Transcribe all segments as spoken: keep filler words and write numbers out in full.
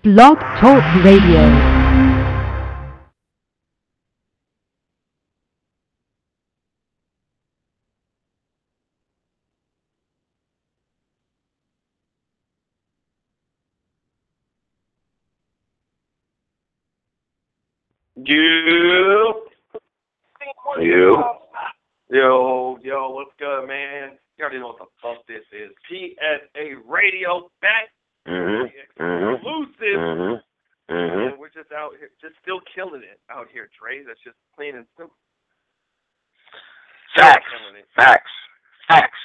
Blog Talk Radio. You. You. Yo, yo, what's good, man? You already know what the fuck this is. P S A Radio back. Mm-hmm. Exclusive. Mm-hmm. Mm-hmm. And we're just out here, just still killing it out here, Trey. That's just plain and simple. Facts. Facts. Facts.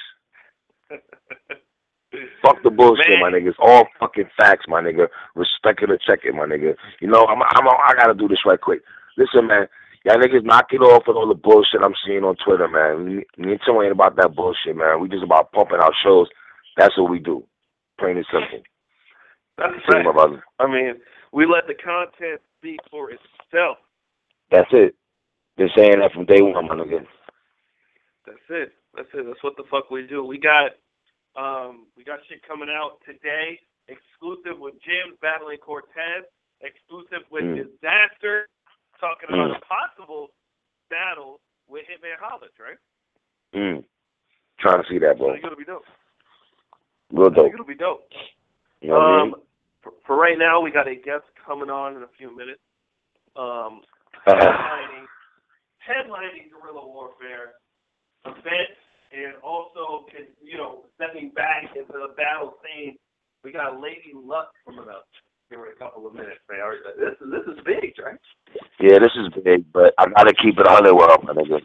Fuck the bullshit, Man. my nigga. It's all fucking facts, my nigga. Respect it or check it, my nigga. You know, I'm, I'm, I gotta do this right quick. Listen, man. Y'all niggas knock it off with all the bullshit I'm seeing on Twitter, man. Me, me and Tim ain't about that bullshit, man. We just about pumping out shows. That's what we do. Plain and simple. That's right. My brother. I mean, we let the content speak for itself. That's it. Been saying that from day one, my nigga. That's it. That's it. That's what the fuck we do. We got, um, we got shit coming out today. Exclusive with Jim battling Cortez. Exclusive with Mm. Disaster. Talking about Mm. a possible battle with Hitman Hollins, right? Mm. Trying to see that, So bro. it's gonna be dope. Real It's dope. gonna be dope. You know what I Um, mean? for, for right now, we got a guest coming on in a few minutes. Um, headlining, headlining guerrilla warfare event, and also, you know, stepping back into the battle scene. We got Lady Luck coming up here in a couple of minutes, man. This is this is big, right? Yeah, this is big, but I gotta keep it on the world, my nigga.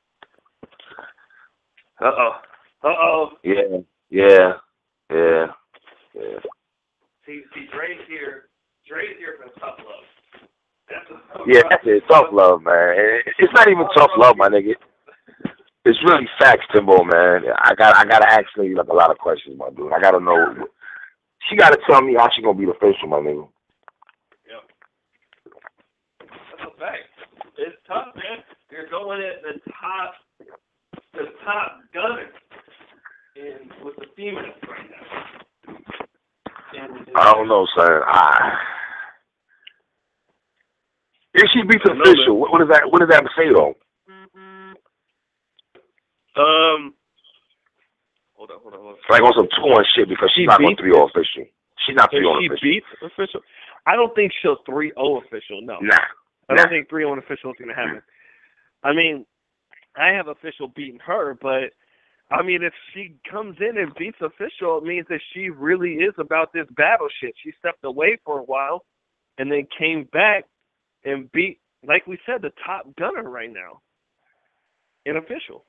Uh oh. Uh oh. Yeah, yeah, yeah, yeah. See, see, Dre's here. Dre's here for tough love. That's a, Yeah, that's it. Tough love, man. It's not even tough love, my nigga. It's really facts, Timbo, man. I got, I gotta ask you like a lot of questions, my dude. I gotta know. She gotta tell me how she gonna be the official, my nigga. Yep. That's a fact. It's tough, man. You're going at the top, the top gunner, in with the females right now. And, and I don't know, son. I... If she beats I know official, that. what, what does that, what does that say though? Um. Hold on, hold on, hold on. Like on some two on shit because she's She not going beats three oh official. She's not three If on she official. beats official, I don't think she'll three oh official. No, Nah. I nah. don't think three oh official is going to happen. I mean, I have official beating her, but I mean, if she comes in and beats official, it means that she really is about this battle shit. She stepped away for a while and then came back and beat, like we said, the top gunner right now in official.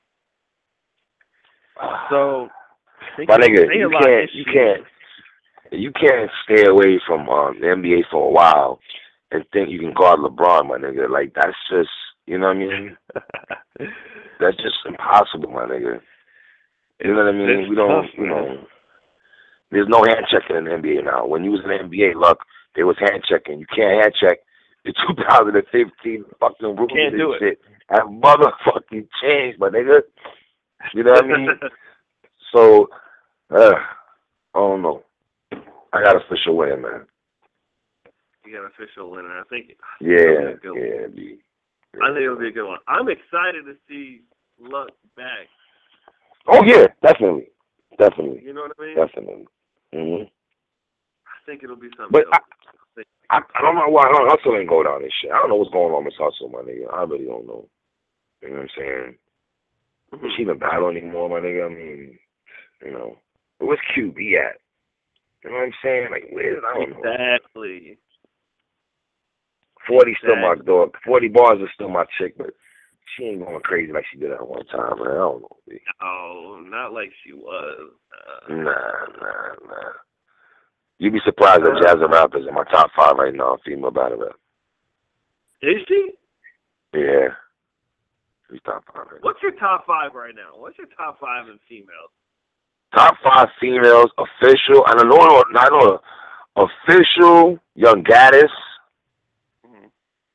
So, my nigga, say a you lot can't, if you she- can't, you can't stay away from um, the N B A for a while and think you can guard LeBron, my nigga. Like that's just, you know what I mean? That's just impossible, my nigga. You know what I mean? It's we don't, tough, you man. know. There's no hand checking in the N B A now. When you was in the N B A, look, there was hand checking. You can't hand check the two thousand fifteen fucking rules Can't and do it. shit. Have motherfucking changed, my nigga. You know what I mean? So, uh, I don't know. I got official win, man. You got official winner. I think. Yeah, Good yeah, one. it'd be, I think it'll be a good one. I'm excited to see Luck back. Oh yeah, definitely, definitely, You know what I mean? definitely. Mhm. I think it'll be something. But I, else. I, I don't know why Hustle ain't go down this shit. I don't know what's going on with Hustle, my nigga. I really don't know. You know what I'm saying? Mhm. Is she even battle anymore, my nigga? I mean, you know, where's Q B at? You know what I'm saying? Like, where? I don't know. Exactly. forty's still my Exactly. dog. forty bars is still my chick, but she ain't going crazy like she did at one time, man. I don't know. B. No, not like she was. Uh, Nah, nah, nah. You'd be surprised that Jazz Rap is in my top five right now, female battle rap. is she? Yeah. She's top five right now. What's your top five right now? What's your top five in females? Top five females, official. I don't know, I know, official, Young Gaddis, Mm-hmm.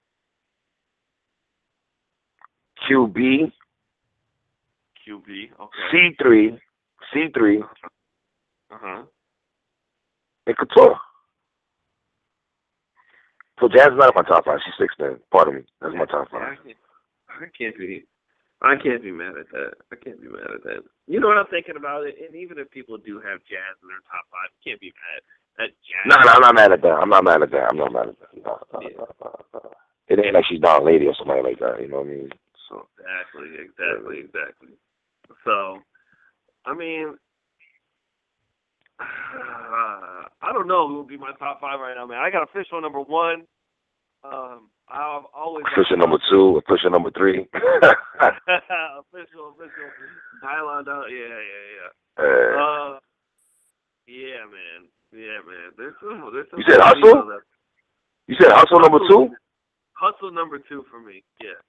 Q B, Q B. Okay. C three, C three, Uh huh. and Couture. So Jazz is not in my top five. She's six then. Pardon me. That's my top Yeah, five. I can't, I can't be. I can't be mad at that. I can't be mad at that. You know what I'm thinking about it? And even if people do have Jazz in their top five, you can't be mad at Jazz. No, no, I'm not mad at that. I'm not mad at that. I'm not mad at that. No, no, Yeah. no, no, no. It ain't like she's Don Lady or somebody like that. You know what I mean? So Exactly, exactly, exactly. So, I mean, uh, I don't know who would be my top five right now, man. I got official number one. Um, I've always official number two, official number three. official, official. Thailand, uh, yeah, yeah, yeah. Uh, Uh, yeah, man, yeah, man. There's some, there's some. You said Hustle? That, you said Hustle number two? Hustle number two for me. Yeah.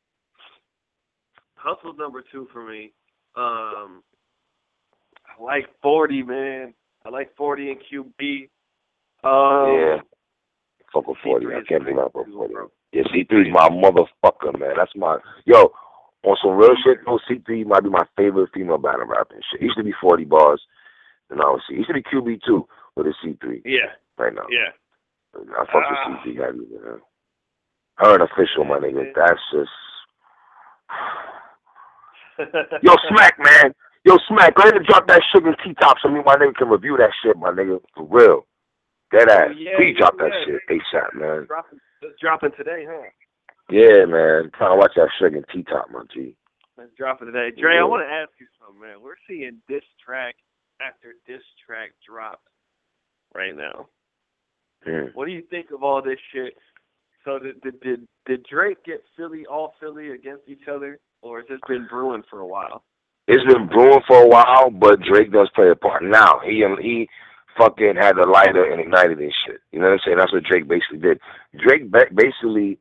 Hustle number two for me. Um, I like forty, man. I like forty and Q B. Um, yeah. Fuck with forty. I can't believe I broke forty. Bro. Yeah, C three's my motherfucker, man. That's my yo. On some real shit, though, C three might be my favorite female battle rapper and shit. It used to be forty bars, and now it's C. It used to be Q B too, but it's C three. Yeah. Right now. Yeah. I fuck uh, with C three heavy, man. Her an official, my nigga. That's just. Yo, Smack, man. Yo, Smack, go ahead and drop that Sugar T-Top so me and my nigga can review that shit, my nigga. For real. Dead ass. Oh, yeah, Please yeah, drop that yeah. shit ASAP, man. It's dropping, it's dropping today, huh? Yeah, man. Trying to watch that Sugar T-Top, my G. It's dropping today. Dre, yeah. I want to ask you something, man. We're seeing diss track after diss track drop right now. Mm. What do you think of all this shit? So did, did did did Drake get Philly, all Philly against each other, or has this been brewing for a while? It's been brewing for a while, but Drake does play a part now. He he fucking had the lighter and ignited this shit. You know what I'm saying? That's what Drake basically did. Drake basically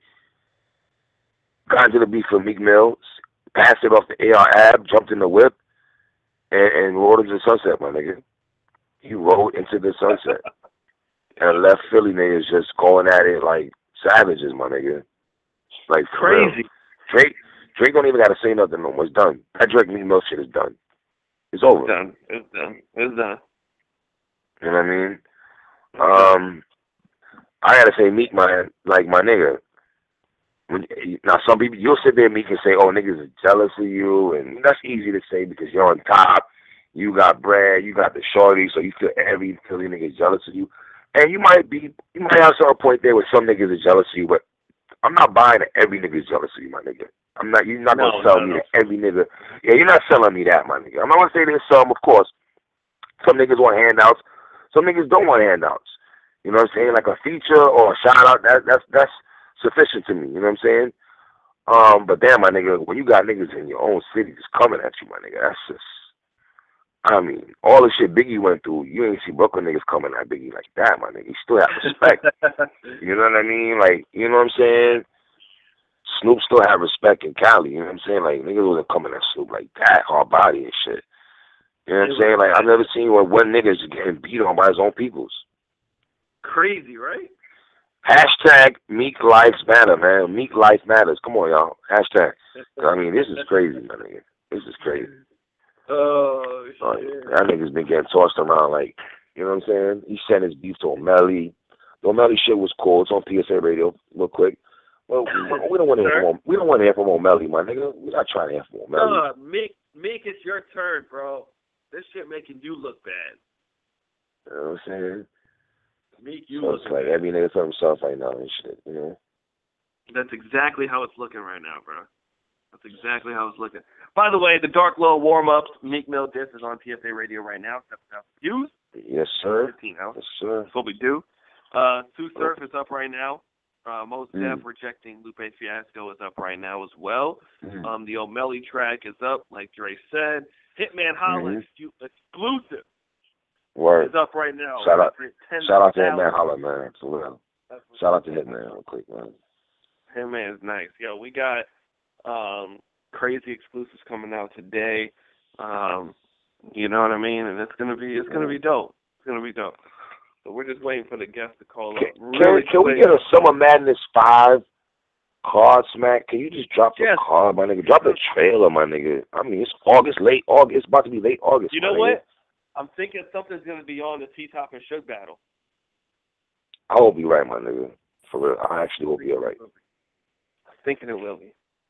got into the beef for Meek Mill, passed it off to A R Ab, jumped in the whip, and, and rode into the sunset, my nigga. He rode into the sunset. And left Philly niggas just going at it like savages, my nigga. Like, crazy. Real. Drake Drake don't even got to say nothing no more. It's done. That Drake Meek Mill shit is done. It's over. It's done. It's done. It's done. You know what I mean? Um, I gotta say, Meek, man, like my nigga. When, now, some people, you'll sit there, Meek, and say, oh, niggas are jealous of you, and that's easy to say because you're on top. You got bread, you got the shorty, so you feel every Philly nigga is jealous of you. And you might be, you might have some point there where some niggas are jealous of you, but I'm not buying that every nigga is jealous of you, my nigga. I'm not, you're not no, gonna sell no, me no. that every nigga. Yeah, you're not selling me that, my nigga. I'm not gonna say there's some, of course. Some niggas want handouts. Some niggas don't want handouts. You know what I'm saying? Like a feature or a shout out, that that's that's sufficient to me. You know what I'm saying? Um, but damn, my nigga, when you got niggas in your own city just coming at you, my nigga, that's just. I mean, all the shit Biggie went through, you ain't see Brooklyn niggas coming at Biggie like that, my nigga. He still have respect. You know what I mean? Like, you know what I'm saying? Snoop still have respect in Cali. You know what I'm saying? Like, niggas wasn't coming at Snoop like that, hard body and shit. You know what I'm saying? Like, I've never seen where one nigga's getting beat on by his own peoples. Crazy, right? Hashtag Meek Lives Matter, man. Meek Life Matters. Come on, y'all. Hashtag. I mean, this is crazy, my nigga. This is crazy. Oh, shit. Uh, that nigga's been getting tossed around like, you know what I'm saying? He sent his beef to O'Malley. The O'Malley shit was cool. It's on P S A Radio, real quick. Well, we don't want to hear from we don't want to hear from O'Malley, my nigga. We're not trying to hear from O'Malley. Uh, Meek, Meek, it's your turn, bro. This shit making you look bad. You know what I'm saying? Meek, you so look it's like bad. every nigga for himself right now and shit, you know? That's exactly how it's looking right now, bro. That's exactly how it's looking. By the way, the Dark Low warm-ups, Meek Mill diss is on P S A Radio right now. seven thousand views. Yes, sir. fifteen hours. Yes, sir. That's what we do. Uh, Sue Surf is up right now. Uh, Mos Def Mm. rejecting Lupe Fiasco is up right now as well. Mm. Um, the O'Malley track is up, like Dre said. Hitman Holla Mm-hmm. exclusive Word. is up right now. Shout out, ten shout out to thousand. Hitman Holla, man. For real. Shout out to Hitman real quick, man. Hitman is nice. Yo, we got um, crazy exclusives coming out today. Um, you know what I mean? And it's gonna be it's gonna be dope. It's gonna be dope. So we're just waiting for the guests to call Can, up. Really can, can we get a Summer Madness five card, Smack? Can you just drop the yes. card, my nigga? Drop the trailer, my nigga. I mean, it's August, late August. It's about to be late August. You know my what? nigga. I'm thinking something's gonna be on the T-Top and Suge battle. I hope you right, my nigga. for real. I actually will be all right. I'm thinking it will be.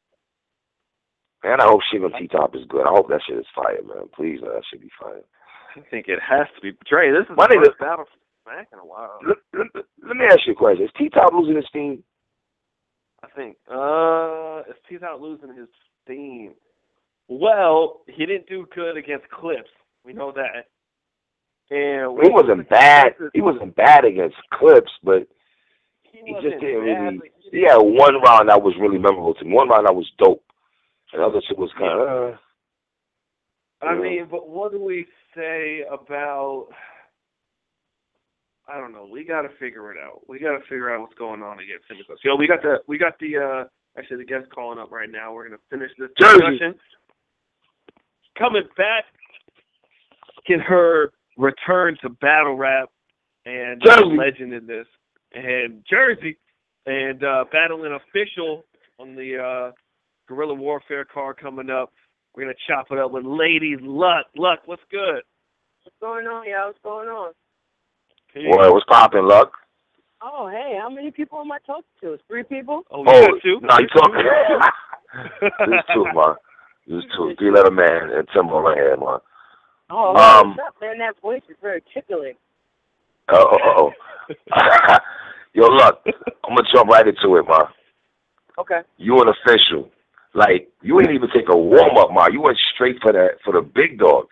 Man, I hope shit on T-Top is good. I hope that shit is fire, man. Please, man, that should be fire. I think it has to be. Dre, this is My the nigga, first battle for Smack in a while. Let, let, let me ask you a question. Is T-Top losing his steam? I think. Uh, is T-Top losing his steam? Well, he didn't do good against Clips. We know that. And He wasn't bad. He wasn't bad against Clips, but he, he wasn't just didn't bad, really. but He had one round that was really memorable to me. One round that was dope. And the other shit was kind of. Uh, I mean, but what do we say about? I don't know. We got to figure it out. We got to figure out what's going on against him. Yo, we got the we got the uh, actually the guest calling up right now. We're gonna finish this discussion. Coming back, get her return to battle rap and uh, legend in this, and Jersey, and uh, battling official on the uh, Guerrilla Warfare card coming up. We're gonna chop it up with Lady Luck. Luck, what's good? What's going on, y'all? What's going on? Boy, what's poppin', Luck? Oh, hey, how many people am I talking to? It's three people? Oh, you oh got two? no, you talking? There's two, man. There's two. Three-letter man and Timbo right here, man. Oh, um, what's up, man? That voice is very tickling. Oh, oh, oh. Yo, Luck, I'm gonna jump right into it, man. Okay. You an official. Like, you ain't even take a warm-up, man. You went straight for the, for the big dogs.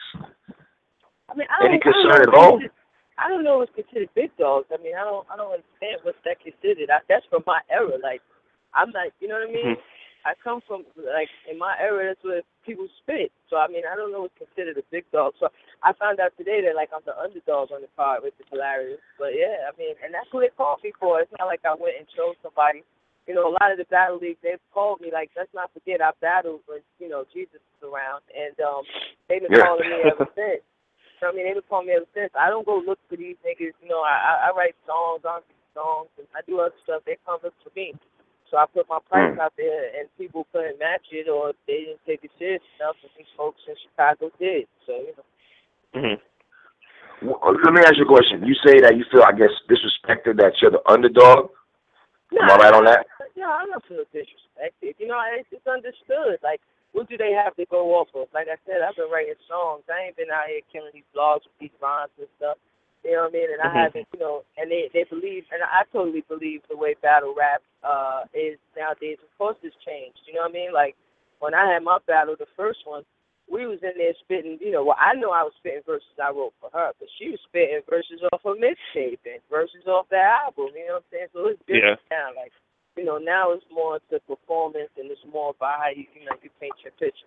I mean, I Any don't, concern I at don't all? I don't know what's considered big dogs. I mean, I don't I don't understand what's that considered. I, that's from my era. Like, I'm not, you know what I mean? Mm-hmm. I come from, like, in my era, that's where people spit. So, I mean, I don't know what's considered a big dog. So, I found out today that, like, I'm the underdog on the card, which is hilarious. But, yeah, I mean, and that's who they called me for. It's not like I went and chose somebody. You know, a lot of the battle leagues, they've called me, like, let's not forget I battled when, you know, Jesus was around. And um, they've been yeah. calling me ever since. I mean, they've been calling me ever since. I don't go look for these niggas. You know, I, I write songs, I write songs, and I do other stuff. They come look for me. So I put my price mm. out there, and people couldn't match it, or they didn't take it serious enough, and these folks in Chicago did. So, you know. Mm-hmm. Well, let me ask you a question. You say that you feel, I guess, disrespected that you're the underdog? No, Am I right on that? No, I'm not feeling disrespected. You know, it's just understood. Like, what do they have to go off of? Like I said, I've been writing songs. I ain't been out here killing these blogs with these rhymes and stuff. You know what I mean? And I mm-hmm. haven't, you know, and they, they believe, and I totally believe the way battle rap uh, is nowadays. Of course, it's changed. You know what I mean? Like, when I had my battle, the first one, we was in there spitting, you know, well, I know I was spitting verses I wrote for her, but she was spitting verses off her mixtape and verses off the album. You know what I'm saying? So it's different yeah. now. Like, you know, now it's more to performance and it's more about how you, you know, you paint your picture.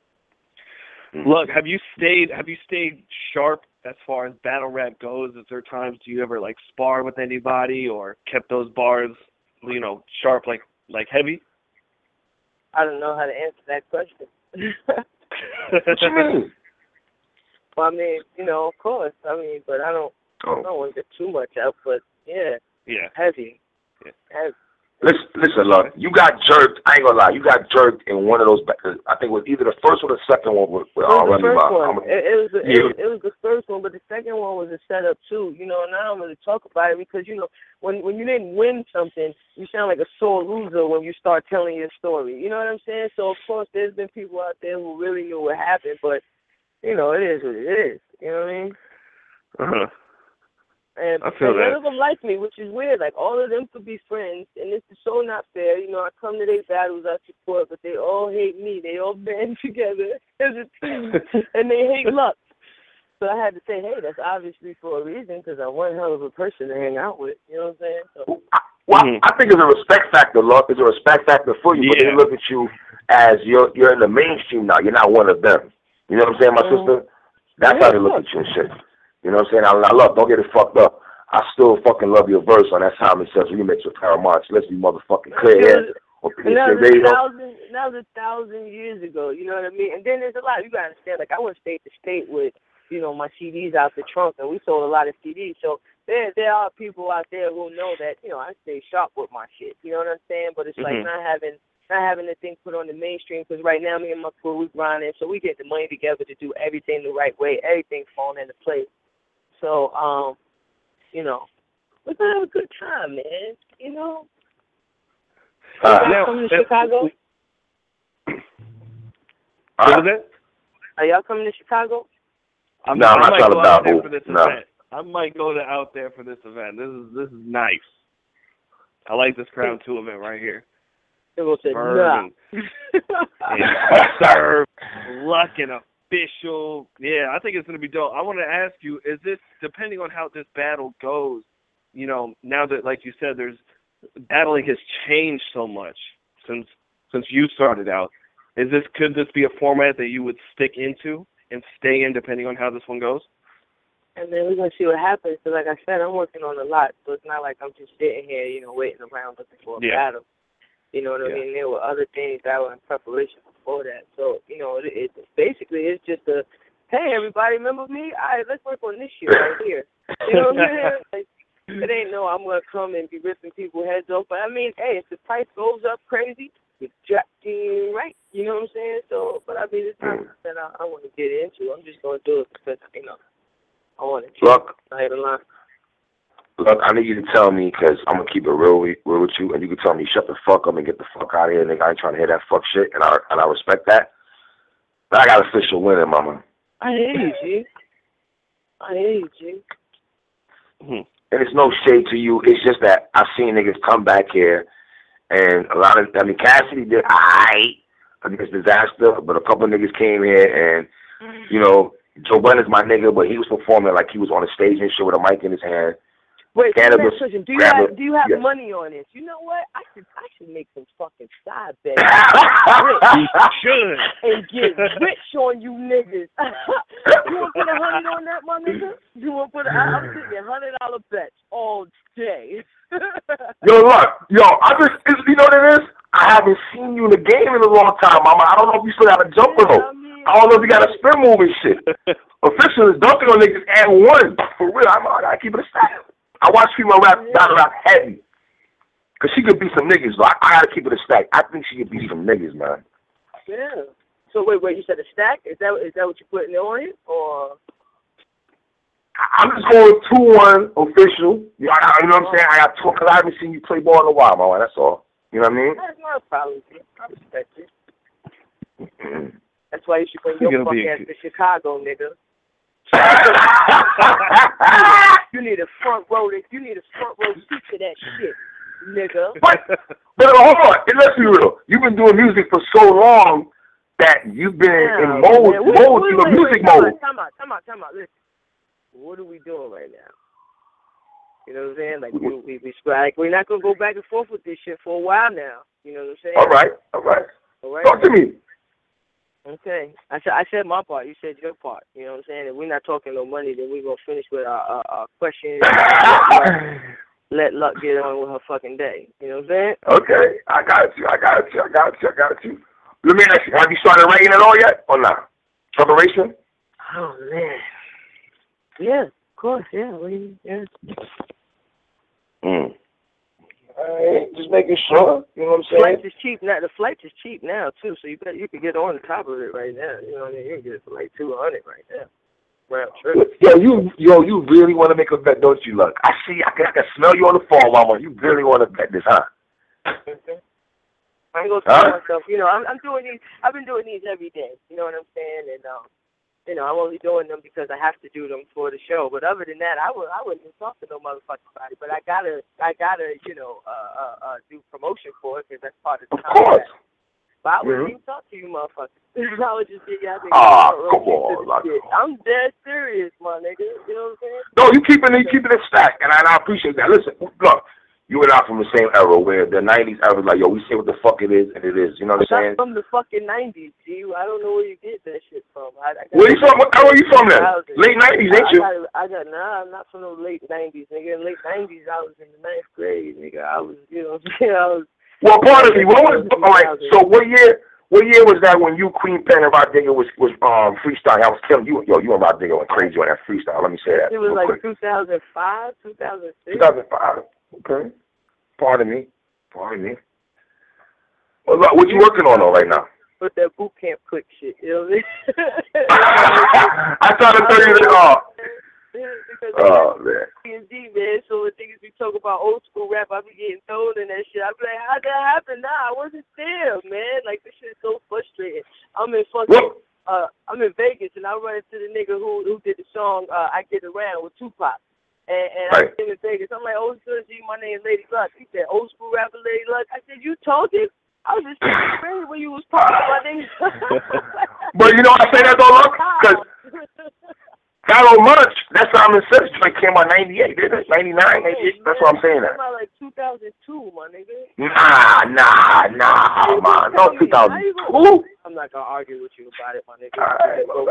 Look, have you stayed have you stayed sharp as far as battle rap goes? Is there times do you ever like spar with anybody or kept those bars, you know, sharp like like heavy? I don't know how to answer that question. What you mean? Well, I mean, you know, of course. I mean, but I don't oh. I don't want to get too much out, but yeah. Yeah. Heavy. Yeah. Heavy. Listen, listen, look, you got jerked. I ain't gonna lie, you got jerked in one of those. I think it was either the first or the second one. With, with, it was uh, the first one. I'm, it, it, was the, yeah. it, it was the first one, but the second one was a setup too. You know, and I don't really talk about it because you know, when when you didn't win something, you sound like a sore loser when you start telling your story. You know what I'm saying? So of course, there's been people out there who really knew what happened, but you know, it is what it is. You know what I mean? Uh huh. And, I feel and that. none of them like me, which is weird. Like, all of them could be friends, and this is so not fair. You know, I come to their battles, I support, but they all hate me. They all band together as a team, and they hate Luck. So I had to say, hey, that's obviously for a reason, because I'm one hell of a person to hang out with. You know what I'm saying? So, well, mm-hmm. I think it's a respect factor, Luck. It's a respect factor for you, yeah. but they look at you as you're you're in the mainstream now. You're not one of them. You know what I'm saying, my mm-hmm. sister? That's yeah, how they look at you and shit. You know what I'm saying? I, I love, don't get it fucked up. I still fucking love your verse on That's How It Says Remix with Paramount. Let's be motherfucking clear here. And that was, a thousand, that was a thousand years ago, you know what I mean? And then there's a lot, you gotta understand, like I went state to state with, you know, my C Ds out the trunk, and we sold a lot of C Ds. So there there are people out there who know that, you know, I stay sharp with my shit, you know what I'm saying? But it's mm-hmm. like not having not having the thing put on the mainstream, because right now me and my crew, we grinding, so we get the money together to do everything the right way, everything falling into place. So, um, you know, we're gonna have a good time, man. You know. Uh, Are y'all coming to Chicago? What was it? Are y'all coming to Chicago? I'm, no, I'm I not might trying go to out there dabble. for this No. event. I might go to out there for this event. This is this is nice. I like this Crown Two event right here. People said, Nah. nah. And serve, luck, and official. Yeah, I think it's going to be dope. I want to ask you, is this, depending on how this battle goes, you know, now that, like you said, there's, battling has changed so much since since you started out. Is this, could this be a format that you would stick into and stay in depending on how this one goes? And then we're going to see what happens. So like I said, I'm working on a lot. So it's not like I'm just sitting here, you know, waiting around looking for a Yeah. battle. You know what Yeah. I mean? There were other things that were in preparation before that. So, you know, it, it basically it's just a, hey, everybody, remember me? All right, let's work on this shit right here. You know what I'm saying? Like, it ain't no I'm going to come and be ripping people's heads off. But, I mean, hey, if the price goes up crazy, it's jacking right. You know what I'm saying? So, but, I mean, it's not that I, I want to get into. I'm just going to do it because, you know, I want to. Look, I have a line. look, I need you to tell me, because I'm going to keep it real with, real with you, and you can tell me, shut the fuck up and get the fuck out of here, nigga. I ain't trying to hear that fuck shit, and I and I respect that. But I got official winning, mama. I hear you, G. I hear you, G. Hmm. And it's no shade to you. It's just that I've seen niggas come back here, and a lot of, I mean, Cassidy did aight against Disaster, but a couple of niggas came here, and, you know, Joe Budden's my nigga, but he was performing like he was on a stage and shit with a mic in his hand. Wait, Cannabis, question. Do you grab have it. do you have Yes. money on this? You know what? I should I should make some fucking side bets You should. and get rich on you niggas. You want to put a hundred on that, my nigga? You want to put? A, I'm sitting at hundred dollar bets all day. Yo, look, yo, I just, it's, you know what it is? I haven't seen you in the game in a long time, mama. I don't know if you still got a jumper, Yeah, though. I mean, I don't know if you got a spin move and shit. Official is dunking on niggas and one. For real, I'm, I gotta keep it a stack. I watch female rap, battle rap heavy. Because she could beat some niggas, though. I, I gotta keep it a stack. I think she could beat some niggas, man. Yeah. So wait, wait. You said a stack? Is that is that what you're putting on it, or? I'm just going two one official. You know, I, you know what I'm saying? I got two, because I haven't seen you play ball in a while, man. That's all. You know what I mean? That's not a problem. I respect it. Mm-hmm. That's why you should bring your fuck ass to Chicago, nigga. You need a front row. You need a front row seat to that shit, nigga. But, but hold on. And let's be real. You've been doing music for so long that you've been Yeah, in mode, man. Wait, mode, wait, you know, wait, music wait, time mode. out, time out, time out, time out. Listen, what are we doing right now? You know what I'm saying? Like we we we like we're not gonna go back and forth with this shit for a while now. You know what I'm saying? All right, all right. All right. Talk to me. Okay. I said I said my part. You said your part. You know what I'm saying? If we're not talking no money, then we're gonna finish with our our, our questions. Let Luck get on with her fucking day. You know what I'm saying? Okay, I got you. I got you. I got you. I got you. Let me ask you: have you started writing at all yet, or not? Preparation? Oh man. Yeah, of course. Yeah. We, yeah. Mm. All right, just making sure. You know what I'm saying? Flights is cheap now. The flights is cheap now too, so you bet you could get on the top of it right now. You know what I mean? You can get it for like two hundred right now. Round trip. Yo, you, yo, you really want to make a bet, don't you, Luck? I see. I can, I can smell you on the phone, mama. You really want to bet this, huh? Okay. I ain't gonna tell Huh? myself. You know, I'm, I'm doing these. I've been doing these every day. You know what I'm saying? And um, you know, I'm only doing them because I have to do them for the show. But other than that, I would I wouldn't even talk to no motherfucking body. But I gotta I gotta you know uh uh, uh do promotion for it because that's part of the Of course. contract. But I wouldn't Mhm. even talk to you motherfuckers. I would just be y'all niggas. Ah, front row come seats to on, the Luck. shit. I'm dead serious, my nigga. You know what I'm saying? No, you keeping it, you keeping it stacked, and I, and I appreciate that. Listen, look, you and I from the same era where the nineties era, like, yo, we say what the fuck it is, and it is. You know what I'm saying? I'm from the fucking nineties, G. I don't know where you get that shit from. I, I got Where you from? What era are you from then? Late nineties, ain't I you? got, I got, nah, I'm not from the late nineties, nigga. In the late nineties, I was in the ninth grade, nigga. I was, you know what I'm saying? I was. Well, pardon me. What was, all right, so what year? What year was that when you, Queen Pen, and Rod Digger was was um freestyle? I was killing you. Yo, you and Rod Digger went crazy on that freestyle. Let me say that. It was real like quick. two thousand five, two thousand six. two thousand five. Okay. Pardon me. Pardon me. Well, look, what you working on though right now? With that boot camp quick shit, you know what I mean? I tried to tell you that. Uh, because oh man. D and D, man. So when niggas be talking about old school rap, I be getting thrown in that shit. I be like, how'd that happen? Nah, I wasn't there, man. Like this shit is so frustrating. I'm in fucking, What? uh, I'm in Vegas and I run into the nigga who who did the song uh, "I Get Around" with Tupac. And, and Right. I came in Vegas. I'm like, oh, good, G, my name is Lady Luck. He said, old school rapper Lady Luck. I said, you told him. I was just crazy when you was talking about niggas. But you know I say that though, look, because Battle Munch, that Simon Says joint came out ninety-eight, didn't it? ninety-nine, ninety-eight. That's what I'm saying. That. Came out like two thousand two, my nigga. Nah, nah, nah, man. No, two thousand two. I'm not gonna argue with you about it, my nigga. All right, well,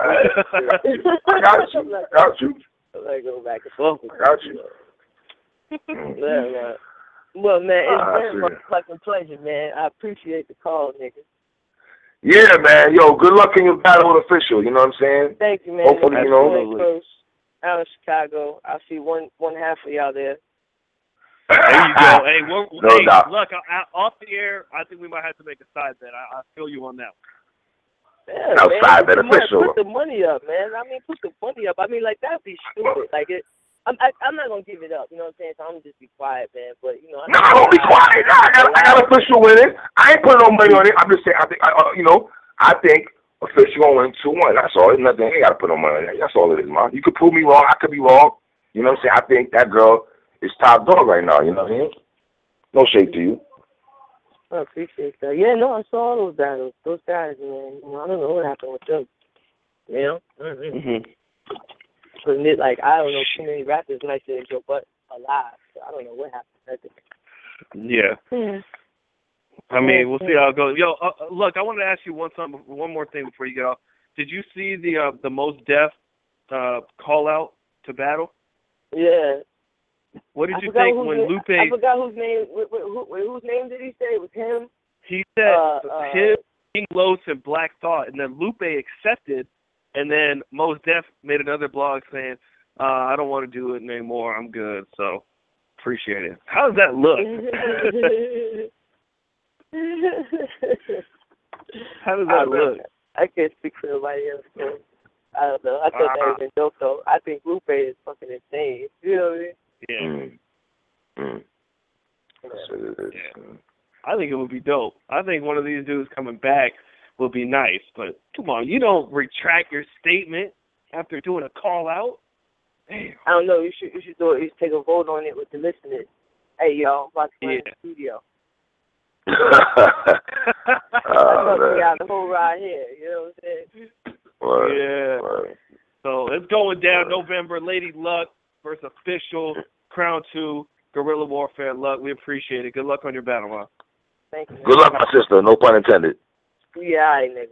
I got you. I got you. I'm not go back and forth. I got you. Yeah, man. Well, man, it's Ah, very much fucking pleasure, man. I appreciate the call, nigga. Yeah, man. Yo, good luck in your battle with Official. You know what I'm saying? Thank you, man. Hopefully, you know. Close out in Chicago. I see one one half of y'all there. There you go. Hey, we're, No hey doubt. look, I, I, off the air, I think we might have to make a side bet. I, I feel you on that. Yeah, Outside man. bet Put the official. money- Put the money up, man. I mean, put the money up. I mean, like, that'd be stupid. Like, it. I'm, I, I'm not gonna give it up. You know what I'm saying? So I'm gonna just be quiet, man. But you know, I No, don't be quiet. Nah, I got, I got Official winning. I ain't putting no money on it. I'm just saying. I think, I, uh, you know, I think Official gonna win two one. That's all. There's nothing. I ain't gotta put no money on it. That's all it is, man. You could prove me wrong. I could be wrong. You know what I'm saying? I think that girl is top dog right now. You know what I mean? No shade to you. I appreciate that. Yeah, no, I saw all those battles. Those guys, man. You know, I don't know what happened with them. You know? Mm-hmm. Mm-hmm. But it, like, I don't know too many rappers nicer than Joe Butt alive. So I don't know what happened. I think. Yeah. Yeah. I mean, we'll see how it goes. Yo, uh, uh, look, I wanted to ask you one something, one more thing before you get off. Did you see the uh, the Most Def uh, call out to battle? Yeah. What did I you forgot think whose when name- Lupe? I forgot whose name. Wait, wait, who, wait, whose name did he say? It was him. He said Uh, uh, him, King Los, and Black Thought, and then Lupe accepted, and then Most Def made another blog saying, uh, "I don't want to do it anymore. I'm good." So appreciate it. How does that look? How does that I look? I can't speak for nobody else. Man. I don't know. I thought that Uh-huh. was been dope though. I think Lupe is fucking insane. You know what I mean? Yeah. Mm. Mm. Yeah. I think it would be dope. I think one of these dudes coming back would be nice. But come on, you don't retract your statement after doing a call out. Damn. I don't know. You should you should do it. You should take a vote on it with the listeners. Hey y'all, I'm about to go in the studio. Oh, I man. got the whole ride here. You know what I'm saying? Word, Yeah. word. So it's going down November. Lady Luck versus Official, Crown two, Guerrilla Warfare. Luck, we appreciate it. Good luck on your battle, man. Thank you. Man. Good luck, my sister. No pun intended. Yeah, all right,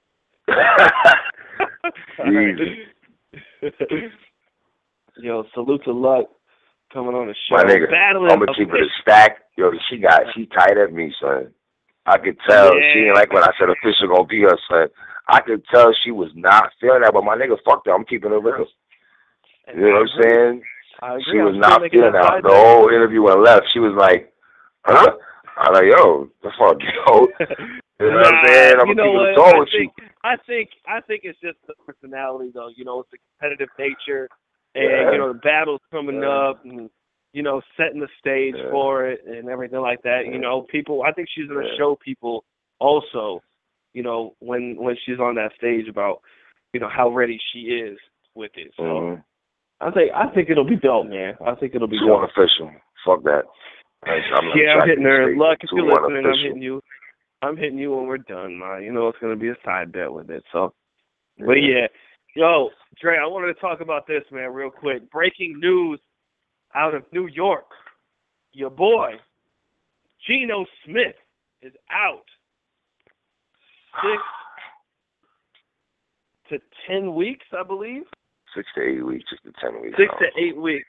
nigga. Easy. Yo, salute to Luck coming on the show. My nigga, Battling I'm gonna keep it a stack. Yo, she got, she tight at me, son. I could tell Yeah. she ain't like when I said Official gonna be her, son. I could tell she was not feeling that, but my nigga, fuck that. I'm keeping it real. You know what I'm saying? I agree. She was I'm not still making feeling that. side The bet. whole interview and left. She was like, huh? I'm like, yo, the fuck, yo. You know what I'm saying? I'm you gonna know keep what? it tall I with think, you. I think I think it's just the personality, though. You know, it's the competitive nature, and Yeah. you know the battles coming Yeah. up, and you know setting the stage Yeah. for it, and everything like that. Yeah. You know, people. I think she's gonna Yeah. show people also, you know, when when she's on that stage about, you know, how ready she is with it. So Mm-hmm. I think I think it'll be dope, man. I think it'll be Two dope. one official. Fuck that. I'm not Yeah, I'm hitting her. attracted to Luck, if two you're one listening, I'm official. hitting you. I'm hitting you when we're done, man. You know it's gonna be a side bet with it. So, but yeah, yo, Dre, I wanted to talk about this, man, real quick. Breaking news out of New York. Your boy, Geno Smith, is out six to ten weeks, I believe. Six to eight weeks, six to ten weeks. Six to eight weeks.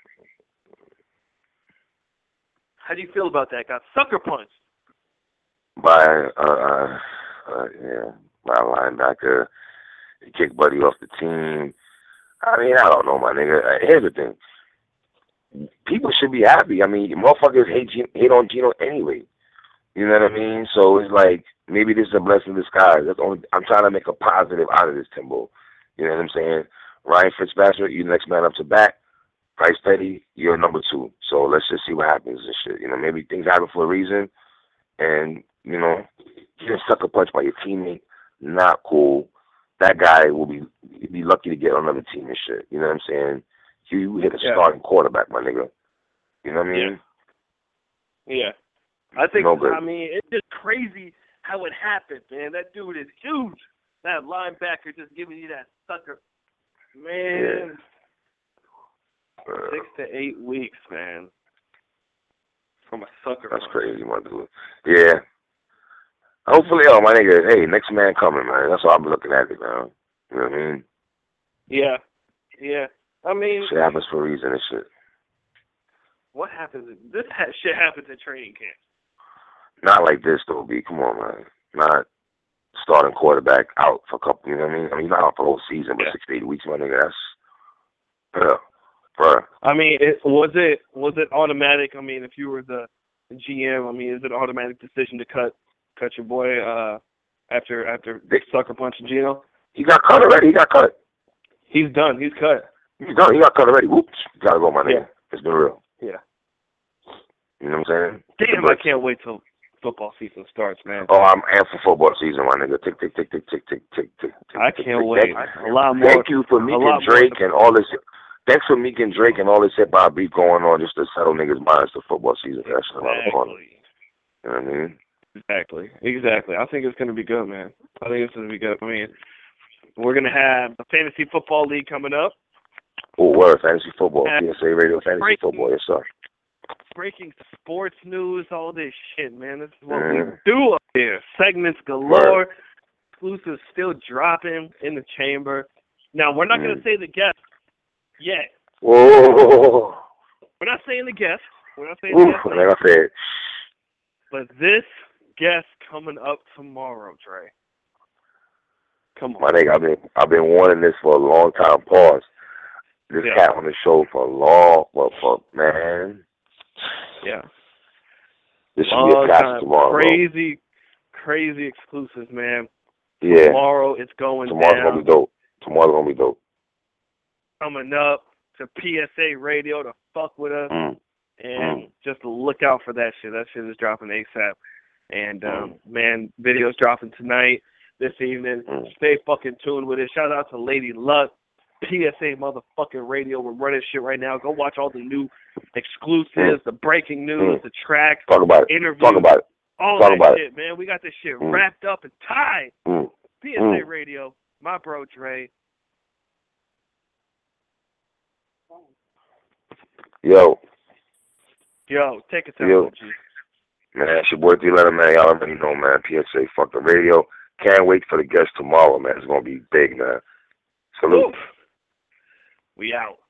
How do you feel about that? Got sucker punched. By uh, uh, uh yeah, by a linebacker. He kicked Buddy off the team. I mean, I don't know, my nigga. Uh, Here's the thing. People should be happy. I mean, motherfuckers hate Gino, hate on Gino anyway. You know what I mean? So it's like maybe this is a blessing in disguise. That's only I'm trying to make a positive out of this, Timbo. You know what I'm saying? Ryan Fitzpatrick, you the next man up to bat. Bryce Petty, you're number two. So let's just see what happens and shit. You know, maybe things happen for a reason, and you know, you get sucker punched by your teammate. Not cool. That guy will be be lucky to get on another team and shit. You know what I'm saying? You hit a Yeah. starting quarterback, my nigga. You know what I mean? Yeah. Yeah. I think. No good. I mean, it's just crazy how it happened, man. That dude is huge. That linebacker just giving you that sucker, man. Yeah. Uh, Six to eight weeks, man. From a sucker. That's punch. crazy, my dude. Yeah. Hopefully, oh, my nigga, hey, next man coming, man. That's all I'm looking at it, man. You know what I mean? Yeah. Yeah. I mean, Shit happens for a reason and shit. what happens? This ha- shit happens at training camp. Not like this, though, B. Come on, man. Not starting quarterback out for a couple, you know what I mean? I mean, not out for the whole season, but Yeah. six to eight weeks, my nigga. That's, yeah, bruh. I mean, it, was it was it automatic? I mean, if you were the G M, I mean, is it an automatic decision to cut cut your boy uh, after after the sucker punching Gino? He got cut already. He got cut. He's done. He's cut. He's done. He got cut already. Whoops. Gotta go, my nigga. Yeah. It's been real. Yeah. You know what I'm saying? Damn, I can't wait till football season starts, man. Oh, I'm amped for football season, my nigga. Tick, tick, tick, tick, tick, tick, tick, tick. I tick, can't tick, wait. tick. A lot more. Thank you for Meek a lot and Drake more. and all this. Thanks for Meek and Drake and all this hip hop beat going on just to settle niggas' minds to football season. That's around the corner. Exactly. You know what I mean? Exactly. Exactly. I think it's going to be good, man. I think it's going to be good. I mean, we're going to have the Fantasy Football League coming up. Oh, word. Fantasy football. Yeah. P S A Radio. Fantasy Breaking. football. Yes, sir. Breaking sports news, all this shit, man. This is what Mhm. we do up here. Segments galore. Exclusives still dropping in the chamber. Now, we're not going to Mhm. say the guest yet. Whoa. We're not saying the guest. We're not saying Ooh, the guest. like I said. But this guest coming up tomorrow, Dre. Come on. My nigga, I've been I've been wanting this for a long time. Pause. This Yeah. cat on the show for a long, well, for man. Yeah. This should be a Long classic time. tomorrow, bro. Crazy, crazy exclusives, man. Yeah. Tomorrow it's going Tomorrow's down. gonna be dope. Tomorrow's gonna be dope. Coming up to P S A Radio to fuck with us. Mm. And Mm. just look out for that shit. That shit is dropping ASAP. And, um, Mm. man, video's dropping tonight, this evening. Mm. Stay fucking tuned with it. Shout out to Lady Luck, P S A motherfucking Radio. We're running shit right now. Go watch all the new exclusives, Mm. the breaking news, Mm. the tracks, Talk about it. interviews, Talk about it. all Talk that about shit, man. We got this shit Mm. wrapped up and tied. Mm. P S A Mm. Radio, my bro Dre. Yo, Yo, take it to Yo. O G. man, it's your boy D Letter, man. Y'all already know, man. P S A, fuck the radio. Can't wait for the guest tomorrow, man. It's gonna be big, man. Salute. Oof. We out.